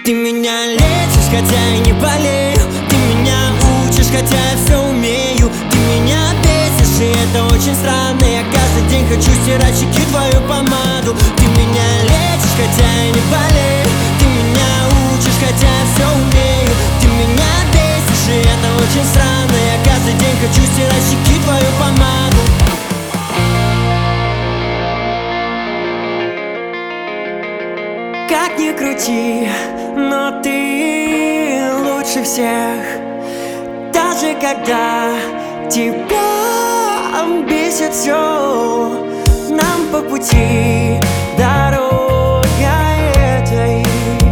Ты меня лечишь, хотя и не болею. Ты меня учишь, хотя я все умею. Ты меня бесишь, и это очень странно. Я каждый день хочу стирать щеки твою помаду. Ты меня лечишь, хотя я не болею. Ты меня учишь, хотя я все умею. Ты меня бесишь, и это очень странно. Я каждый день хочу стирать щеки твою помаду. Как ни крути, но ты лучше всех. Даже когда тебя бесит все, нам по пути дорога этой.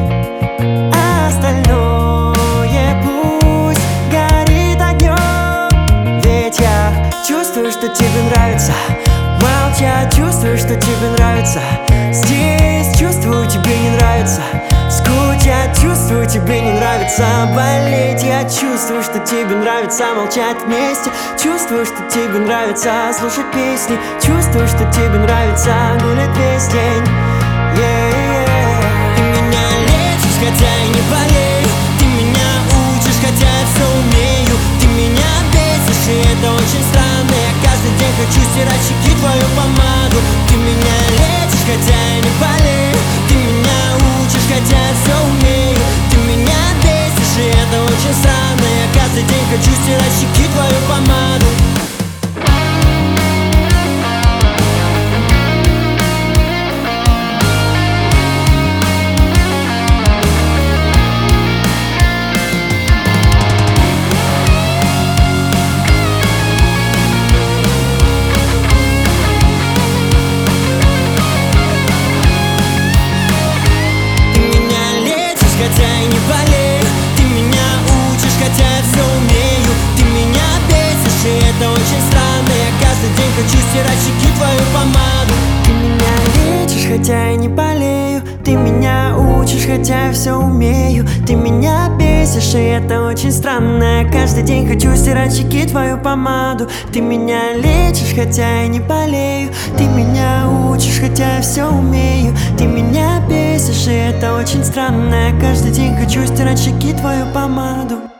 Остальное пусть горит огнем. Ведь я чувствую, что тебе нравится молчать, чувствую, что тебе нравится здесь, чувствую, тебе не нравится скучать, чувствую, тебе не нравится болеть. Я чувствую, что тебе нравится молчать вместе, чувствую, что тебе нравится слушать песни, чувствую, что тебе нравится гулять весь день. Ты меня лечишь, хотя и не болею. Ты меня учишь, хотя я все умею. Ты меня бесишь, и это очень странно. Я каждый день хочу стирать щеки твою помаду. Ты меня лечишь, хотя я не болею. Ты меня учишь, хотя я все умею. Ты меня бесишь, и это очень странно. Я каждый день хочу стирать щеки твою помаду. Хочу стирать щеки твою помаду. Ты меня лечишь, хотя я не болею. Ты меня учишь, хотя я все умею. Ты меня бесишь, и это очень странно. Я каждый день хочу стирать щеки твою помаду. Ты меня лечишь, хотя я не болею. Ты меня учишь, хотя я все умею. Ты меня бесишь, и это очень странно. Я каждый день хочу стирать щеки твою помаду.